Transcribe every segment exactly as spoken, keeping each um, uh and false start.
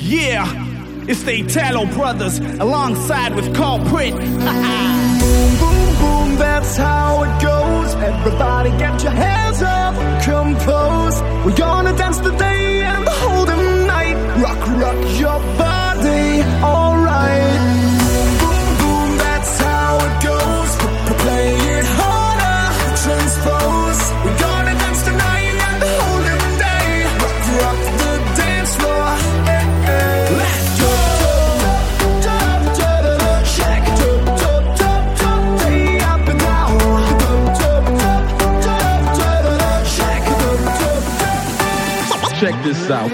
Yeah, it's the Italo Brothers alongside with Culprit. Boom, boom, boom, that's how it goes. Everybody get your hands up, compose. We're gonna dance today and the whole night. Rock, rock your body, alright. Boom, boom, that's how it goes. Play it harder, transpose. We're gonna dance tonight and the whole day. Rock, rock the dance floor. Hey, hey. Let's go. Check this out.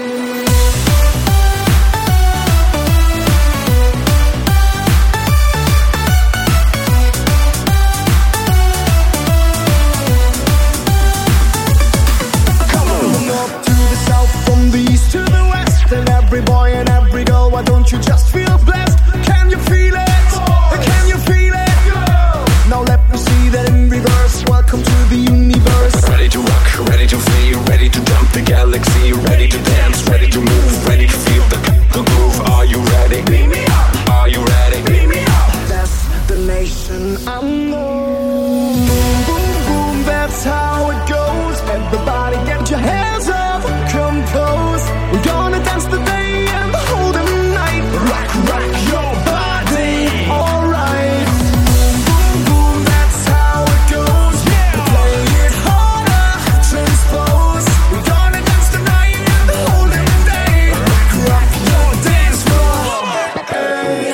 And every boy and every girl, why don't you just feel blessed? Can you feel it? Can you feel it? Now let me see that in reverse. Welcome to the universe. Ready to rock, ready to feel, ready to jump the galaxy, ready to dance, ready to move, ready to feel the, the groove. Are you ready? Beam me up. Are you ready? Beam me up. Destination unknown. Boom, boom, boom, that's how it goes. Everybody get your hands up, compose. We're gonna dance today and the whole night. Rock, rock your body, alright. Boom, boom, that's how it goes. Yeah. Play it harder, transpose. We're gonna dance tonight and the whole day. Rock, rock your dance floor. Hey.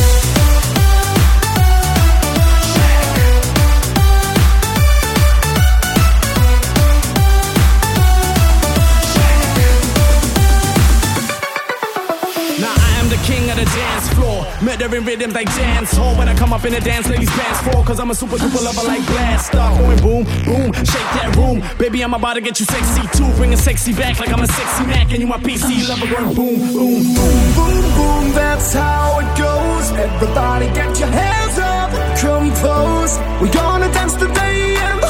King of the dance floor, murdering rhythms like dance hall. When I come up in the dance, ladies dance for, cause I'm a super duper lover like blast. Start going boom, boom, shake that room. Baby, I'm about to get you sexy too. Bring a sexy back like I'm a sexy Mac. And you my P C lover going boom, boom, boom, boom, boom. That's how it goes. Everybody get your hands up, compose. We're gonna dance today and